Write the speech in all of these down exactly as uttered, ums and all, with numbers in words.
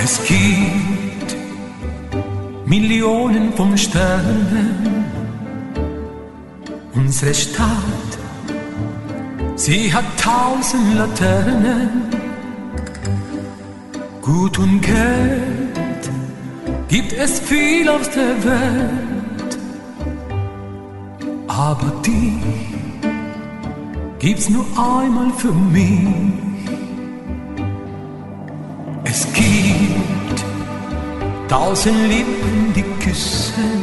Es gibt Millionen von Sternen. Unsere Stadt, sie hat tausend Laternen. Gut und Geld gibt es viel auf der Welt, aber dich gibt's nur einmal für mich. Es gibt tausend Lippen, die küssen,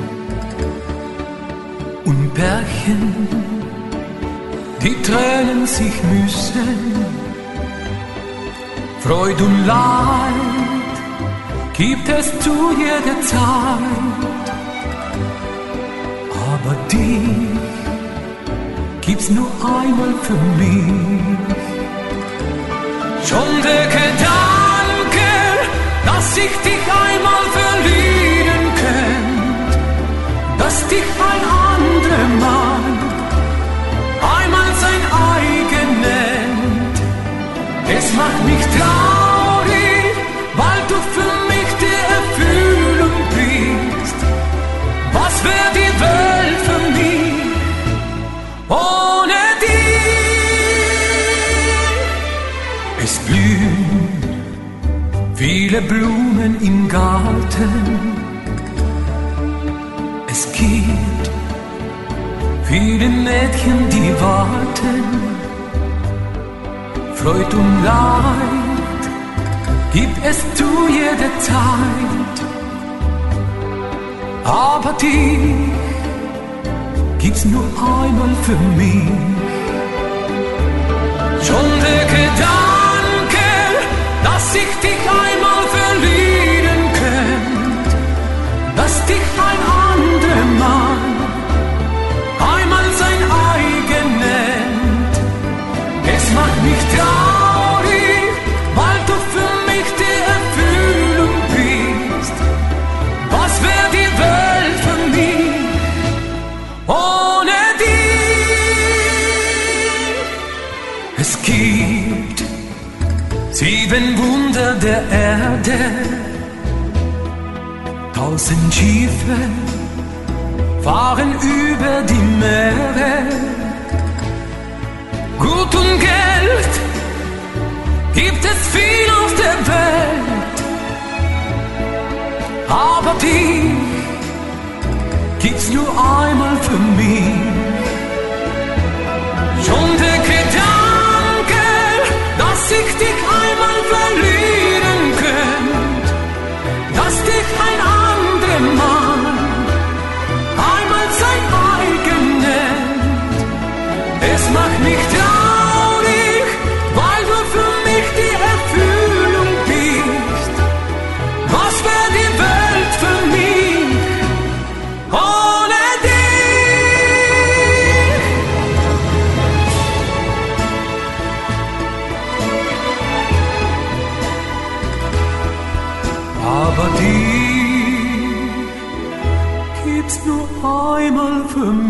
und Pärchen, die trennen sich müssen. Freud und Leid gibt es zu jeder Zeit, aber dich gibt's nur einmal für mich. Schon der Gedanke, dass ich dich einmal verlieren könnte, dass dich ein anderer Mann einmal sein eigen nennt, es macht mich traurig, weil du für mich die Erfüllung bist. Was wäre die Welt für mich ohne dich? Es blühen viele Blumen im Garten. Es gibt viele Mädchen, die warten. Freud und Leid gibt es zu jeder Zeit, aber dich gibt's nur einmal für mich. Schon der Gedanke, dass ich dich einmal verlieren könnte, dass dich ein anderer Mann einmal sein eigen nennt, es macht mich traurig, weil du für mich die Erfüllung bist. Was wäre die Welt für mich ohne dich? Es gibt sieben Wunder der Erde, tausend Schiffe fahren über die Meere. Gut und Geld gibt es viel auf der Welt, aber dich gibt's nur einmal für mich. Schon der Gedanke, dass ich dich einmal verlieren könnte, dass dich ein anderer Mann einmal sein eigen nennt, es macht mich traurig, weil du für mich die Erfüllung bist. Was wäre die Welt für mich ohne dich? Aber dich gibt's nur einmal für mich.